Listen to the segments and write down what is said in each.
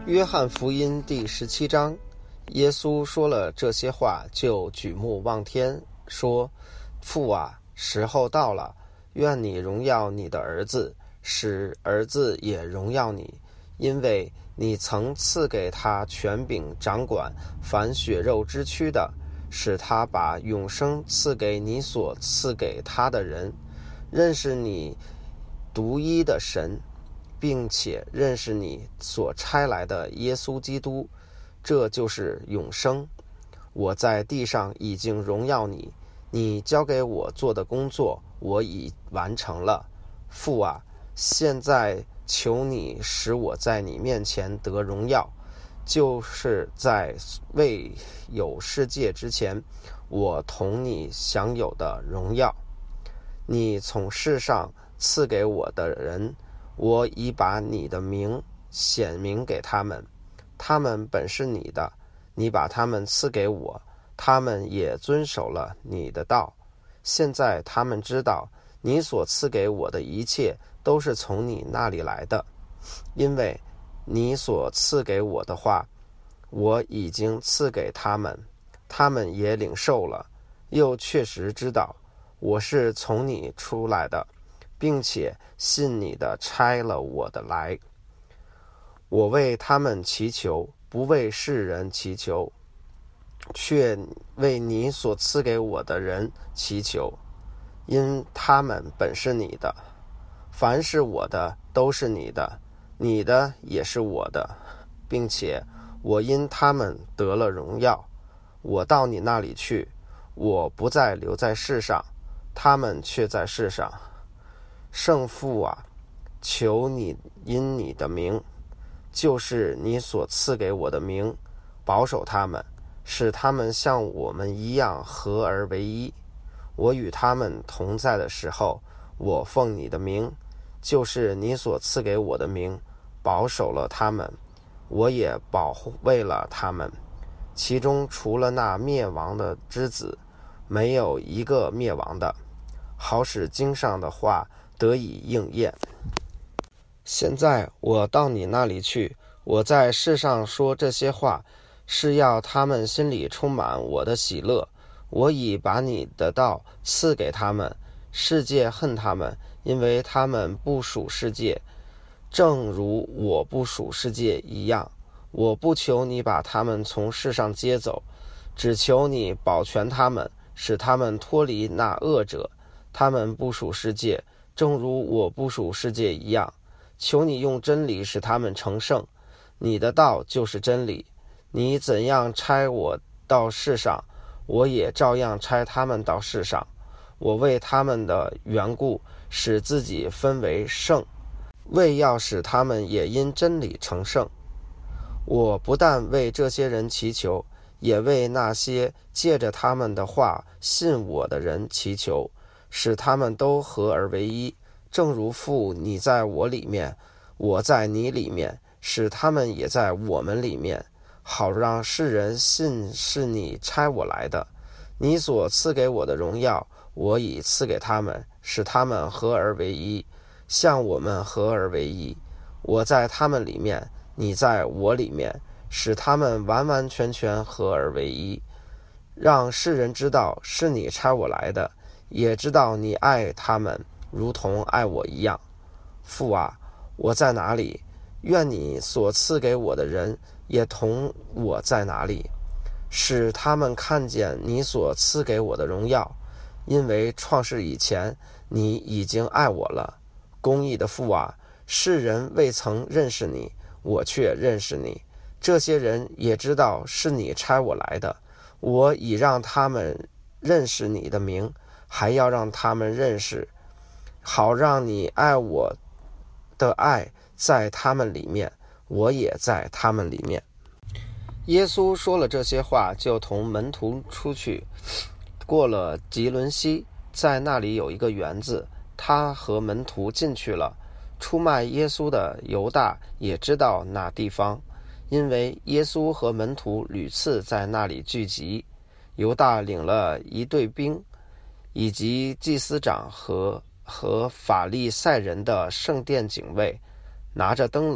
约翰福音第17章，耶稣说了这些话，就举目望天，说：父啊，时候到了，愿你荣耀你的儿子，使儿子也荣耀你，因为你曾赐给他权柄掌管凡血肉之躯的，使他把永生赐给你所赐给他的人，认识你独一的神，并且认识你所差来的耶稣基督，这就是永生。我在地上已经荣耀你，你交给我做的工作我已完成了。父啊，现在求你使我在你面前得荣耀，就是在未有世界之前，我同你享有的荣耀。你从世上赐给我的人，我已把你的名显明给他们，他们本是你的，你把他们赐给我，他们也遵守了你的道。现在他们知道你所赐给我的一切都是从你那里来的，因为你所赐给我的话，我已经赐给他们，他们也领受了，又确实知道我是从你出来的，并且信你的差了我的来。我为他们祈求，不为世人祈求，却为你所赐给我的人祈求，因他们本是你的。凡是我的都是你的，你的也是我的，并且我因他们得了荣耀。我到你那里去，我不再留在世上，他们却在世上。圣父啊，求你因你的名，就是你所赐给我的名，保守他们，使他们像我们一样合而为一。我与他们同在的时候，我奉你的名，就是你所赐给我的名，保守了他们，我也保卫了他们。其中除了那灭亡的之子，没有一个灭亡的，好使经上的话得以应验。现在我到你那里去，我在世上说这些话，是要他们心里充满我的喜乐。我已把你的道赐给他们，世界恨他们，因为他们不属世界，正如我不属世界一样。我不求你把他们从世上接走，只求你保全他们，使他们脱离那恶者。他们不属世界，正如我不属世界一样。求你用真理使他们成圣，你的道就是真理。你怎样差我到世上，我也照样差他们到世上。我为他们的缘故使自己分为圣，为要使他们也因真理成圣。我不但为这些人祈求，也为那些借着他们的话信我的人祈求，使他们都合而为一，正如父你在我里面，我在你里面，使他们也在我们里面，好让世人信是你差我来的。你所赐给我的荣耀，我已赐给他们，使他们合而为一，像我们合而为一。我在他们里面，你在我里面，使他们完完全全合而为一，让世人知道是你差我来的，也知道你爱他们如同爱我一样。父啊，我在哪里，愿你所赐给我的人也同我在哪里，使他们看见你所赐给我的荣耀。因为创世以前，你已经爱我了。公义的父啊，世人未曾认识你，我却认识你。这些人也知道是你差我来的。我已让他们认识你的名，还要让他们认识，好让你爱我的爱在他们里面，我也在他们里面。耶稣说了这些话，就同门徒出去，过了吉伦西，在那里有一个园子，他和门徒进去了。出卖耶稣的犹大也知道那地方，因为耶稣和门徒屡次在那里聚集。犹大领了一队兵，以及祭司长和法利赛人的圣殿警卫，拿着灯笼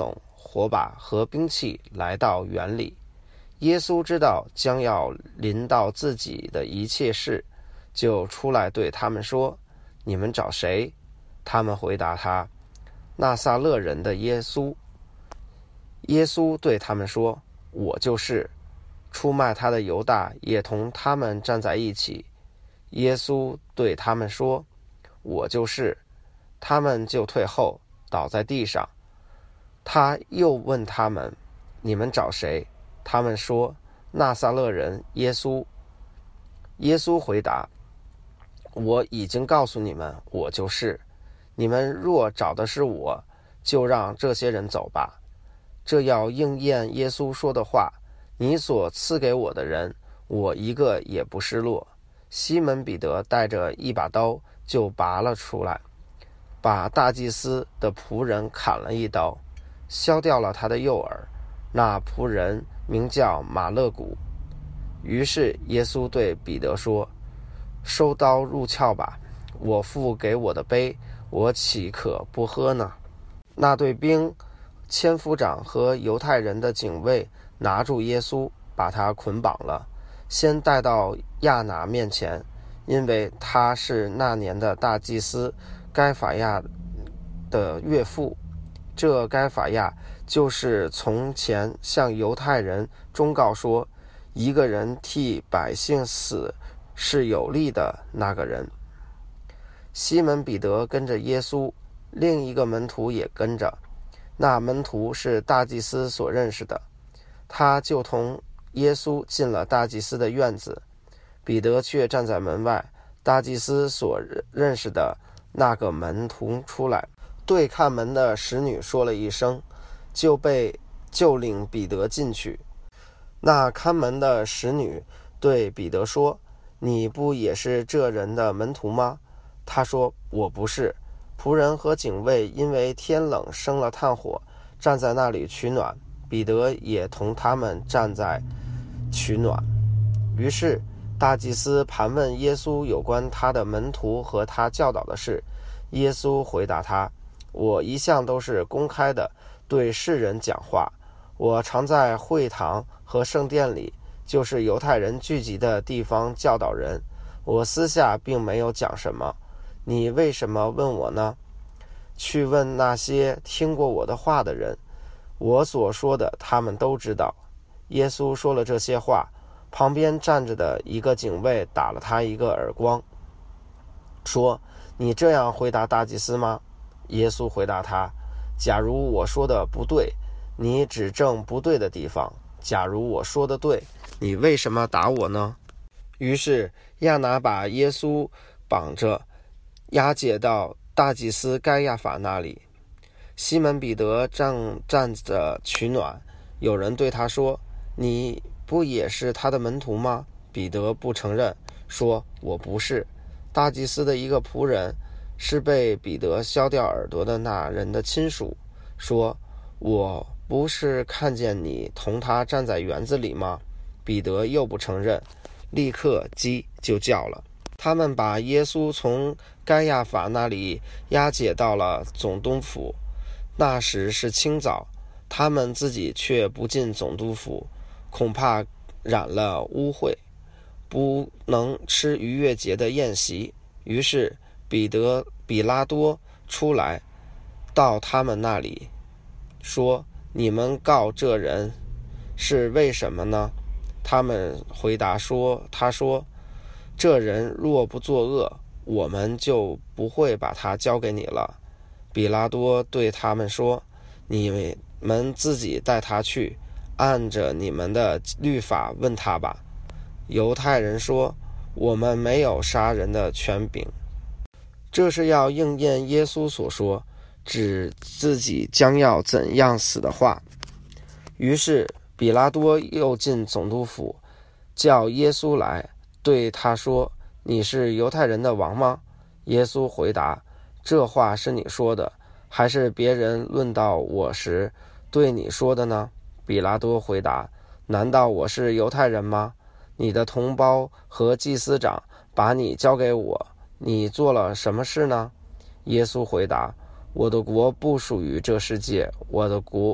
火把和兵器来到园里。耶稣知道将要临到自己的一切事，就出来对他们说：你们找谁？他们回答他：拿撒勒人的耶稣。耶稣对他们说：我就是。出卖他的犹大也同他们站在一起。耶稣对他们说：我就是。他们就退后，倒在地上。他又问他们：你们找谁？他们说：拿撒勒人耶稣。耶稣回答：我已经告诉你们，我就是。你们若找的是我，就让这些人走吧。这要应验耶稣说的话：你所赐给我的人，我一个也不失落。西门彼得带着一把刀就拔了出来，把大祭司的仆人砍了一刀，削掉了他的右耳。那仆人名叫马勒古。于是耶稣对彼得说：收刀入鞘吧，我父给我的杯，我岂可不喝呢？那队兵、千夫长和犹太人的警卫拿住耶稣，把他捆绑了，先带到亚拿面前，因为他是那年的大祭司该法亚的岳父。这该法亚就是从前向犹太人忠告说，一个人替百姓死是有利的那个人。西门彼得跟着耶稣，另一个门徒也跟着。那门徒是大祭司所认识的，他就同耶稣进了大祭司的院子。彼得却站在门外。大祭司所认识的那个门徒出来，对看门的使女说了一声，就领彼得进去。那看门的使女对彼得说：你不也是这人的门徒吗？他说：我不是。仆人和警卫因为天冷生了炭火，站在那里取暖，彼得也同他们站在取暖。于是大祭司盘问耶稣有关他的门徒和他教导的事。耶稣回答他：我一向都是公开的对世人讲话，我常在会堂和圣殿里，就是犹太人聚集的地方教导人，我私下并没有讲什么。你为什么问我呢？去问那些听过我的话的人，我所说的他们都知道。耶稣说了这些话，旁边站着的一个警卫打了他一个耳光，说：你这样回答大祭司吗？耶稣回答他：假如我说的不对，你指正不对的地方；假如我说的对，你为什么打我呢？于是亚拿把耶稣绑着，押解到大祭司该亚法那里。西门彼得正站着取暖，有人对他说：你不也是他的门徒吗？彼得不承认，说：我不是。大祭司的一个仆人，是被彼得削掉耳朵的那人的亲属，说：我不是看见你同他站在园子里吗？彼得又不承认，立刻鸡就叫了。他们把耶稣从该亚法那里押解到了总督府。那时是清早，他们自己却不进总督府，恐怕染了污秽，不能吃逾越节的宴席。于是比拉多出来到他们那里，说：你们告这人是为什么呢？他们回答说：他说，这人若不作恶，我们就不会把他交给你了。比拉多对他们说：你们自己带他去，按着你们的律法问他吧。犹太人说：我们没有杀人的权柄。这是要应验耶稣所说指自己将要怎样死的话。于是比拉多又进总督府，叫耶稣来，对他说：你是犹太人的王吗？耶稣回答：这话是你说的，还是别人论到我时对你说的呢？比拉多回答：难道我是犹太人吗？你的同胞和祭司长把你交给我，你做了什么事呢？耶稣回答：我的国不属于这世界，我的国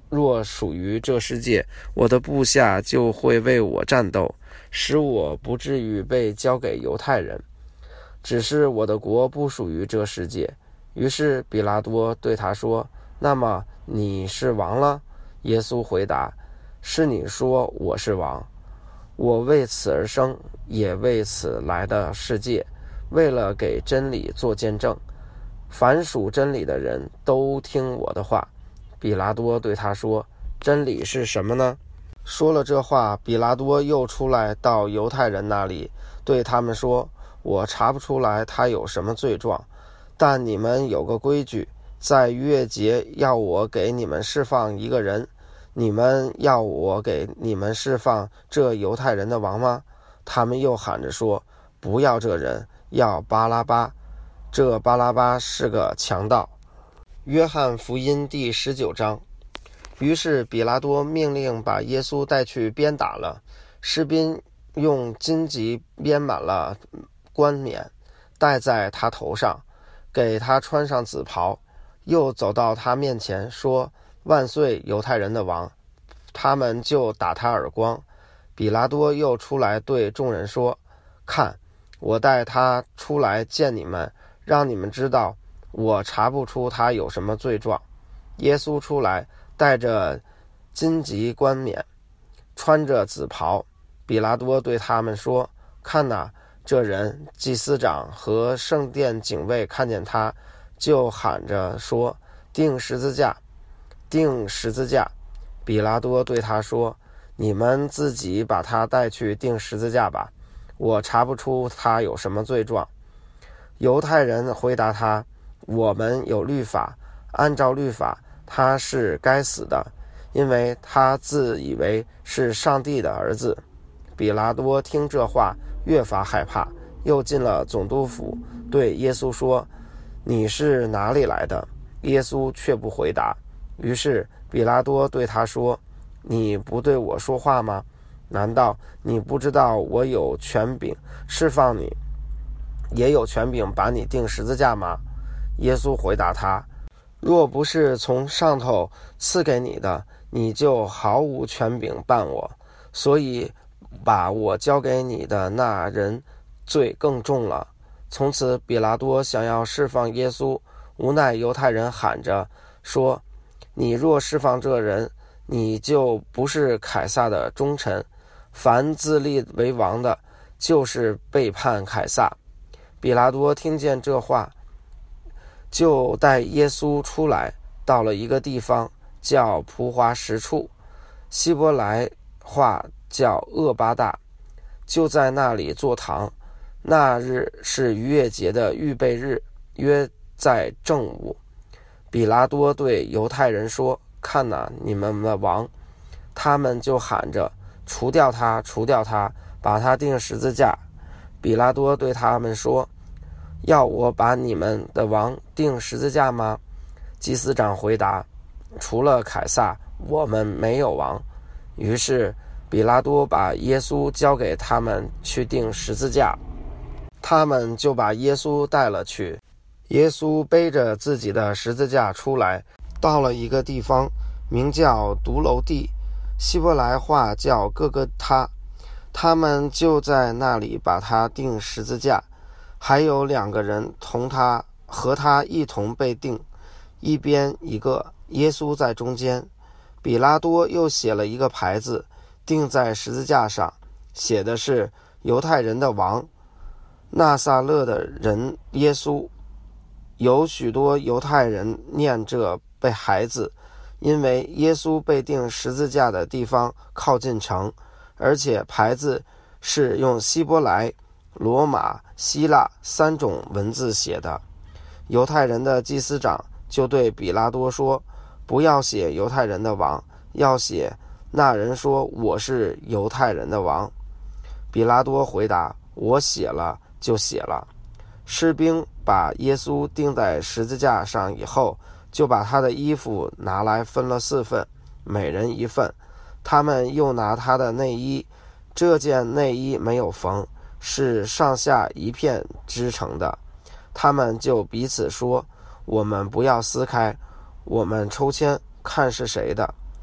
若属于这世界，我的部下就会为我战斗，使我不至于被交给犹太人。只是我的国不属于这世界。”于是比拉多对他说：“那么你是王了？”耶稣回答：“是你说我是王。我为此而生，也为此来的世界，为了给真理做见证。凡属真理的人都听我的话。”比拉多对他说：“真理是什么呢？”说了这话，比拉多又出来到犹太人那里，对他们说：“我查不出来他有什么罪状，但你们有个规矩，在逾越节要我给你们释放一个人，你们要我给你们释放这犹太人的王吗？”他们又喊着说：“不要这人，要巴拉巴。这巴拉巴是个强盗。”约翰福音第19章。于是比拉多命令把耶稣带去鞭打了，士兵用荆棘编满了冠冕，戴在他头上，给他穿上紫袍，又走到他面前说：“万岁，犹太人的王！”他们就打他耳光。比拉多又出来对众人说：“看，我带他出来见你们，让你们知道我查不出他有什么罪状。”耶稣出来，带着荆棘冠冕，穿着紫袍。比拉多对他们说：“看哪，这人！”祭司长和圣殿警卫看见他，就喊着说：“钉十字架，钉十字架！”比拉多对他说：“你们自己把他带去钉十字架吧，我查不出他有什么罪状。”犹太人回答他：“我们有律法，按照律法，他是该死的，因为他自以为是上帝的儿子。”比拉多听这话，越发害怕，又进了总督府，对耶稣说：“你是哪里来的？”耶稣却不回答。于是比拉多对他说：“你不对我说话吗？难道你不知道我有权柄释放你，也有权柄把你钉十字架吗？”耶稣回答他：“若不是从上头赐给你的，你就毫无权柄办我。所以把我交给你的那人罪更重了。”从此比拉多想要释放耶稣，无奈犹太人喊着说：“你若释放这人，你就不是凯撒的忠臣。凡自立为王的，就是背叛凯撒。”比拉多听见这话，就带耶稣出来，到了一个地方叫蒲华石处，希伯来话叫厄巴大，就在那里坐堂。那日是逾越节的预备日，约在正午。比拉多对犹太人说：“看哪，你们的王！”他们就喊着：“除掉他，除掉他，把他钉十字架！”比拉多对他们说：“要我把你们的王钉十字架吗？”祭司长回答：“除了凯撒，我们没有王。”于是比拉多把耶稣交给他们去钉十字架，他们就把耶稣带了去。耶稣背着自己的十字架出来，到了一个地方，名叫独楼地，希伯来话叫哥哥他。他们就在那里把他钉十字架，还有2个人和他一同被钉，一边一个，耶稣在中间。比拉多又写了一个牌子，钉在十字架上，写的是犹太人的王，纳撒勒的人耶稣。有许多犹太人念这牌子，因为耶稣被钉十字架的地方靠近城，而且牌子是用希伯来、罗马、希腊3种文字写的。犹太人的祭司长就对比拉多说：“不要写犹太人的王，要写那人说我是犹太人的王。”比拉多回答：“我写了就写了。”士兵把耶稣钉在十字架上以后，就把他的衣服拿来分了4份，每人1份。他们又拿他的内衣，这件内衣没有缝，是上下一片织成的。他们就彼此说：“我们不要撕开，我们抽签看是谁的。”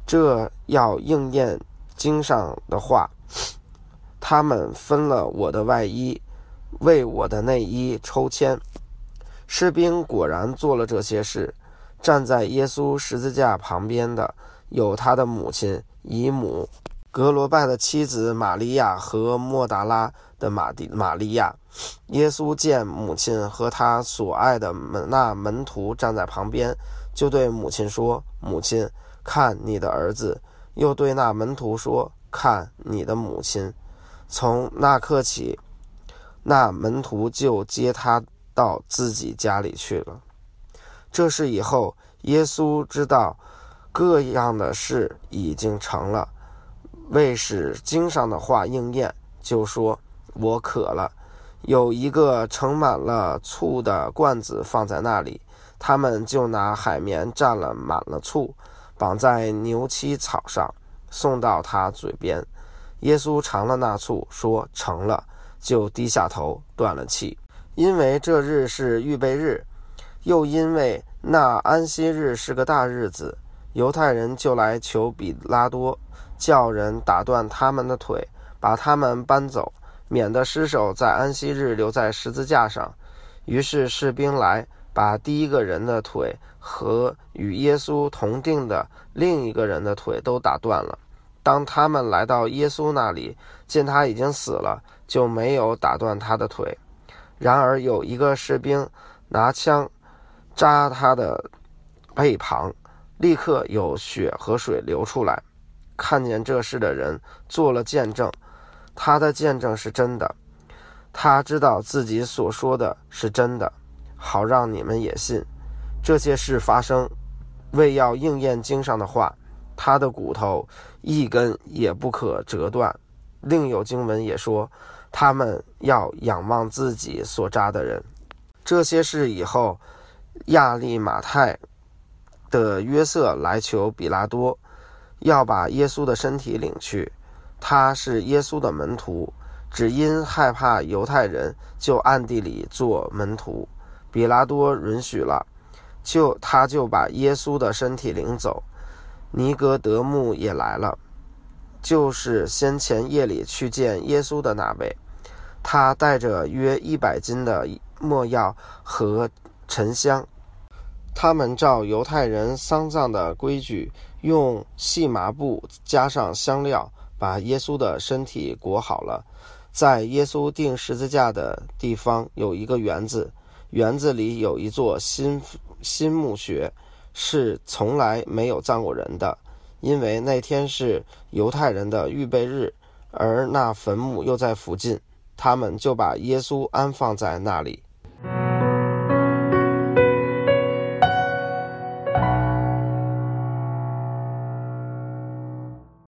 这要应验经上的话，他们分了我的外衣，为我的内衣抽签。士兵果然做了这些事。站在耶稣十字架旁边的有他的母亲以母、格罗拜的妻子玛利亚和莫达拉的玛利亚。耶稣见母亲和他所爱的那门徒站在旁边，就对母亲说：母亲，看你的儿子。又对那门徒说：看你的母亲。从那刻起，那门徒就接他到自己家里去了。这事以后，耶稣知道各样的事已经成了，为使经上的话应验，就说：我渴了。有一个盛满了醋的罐子放在那里，他们就拿海绵蘸了满了醋，绑在牛膝草上，送到他嘴边。耶稣尝了那醋，说：成了，就低下头，断了气。因为这日是预备日，又因为那安息日是个大日子，犹太人就来求比拉多，叫人打断他们的腿，把他们搬走，免得尸首在安息日留在十字架上。于是士兵来，把第一个人的腿和与耶稣同定的另一个人的腿都打断了。当他们来到耶稣那里，见他已经死了，就没有打断他的腿。然而有一个士兵拿枪扎他的背旁，立刻有血和水流出来。看见这事的人做了见证，他的见证是真的，他知道自己所说的是真的，好让你们也信。这些事发生，为要应验经上的话，他的骨头一根也不可折断。另有经文也说，他们要仰望自己所扎的人。这些事以后，亚利马太的约瑟来求比拉多，要把耶稣的身体领去。他是耶稣的门徒，只因害怕犹太人，就暗地里做门徒。比拉多允许了，他就把耶稣的身体领走。尼格德慕也来了，就是先前夜里去见耶稣的那位。他带着约100斤的没药和沉香。他们照犹太人丧葬的规矩，用细麻布加上香料，把耶稣的身体裹好了。在耶稣钉十字架的地方有一个园子，园子里有一座新墓穴，是从来没有葬过人的，因为那天是犹太人的预备日，而那坟墓又在附近，他们就把耶稣安放在那里。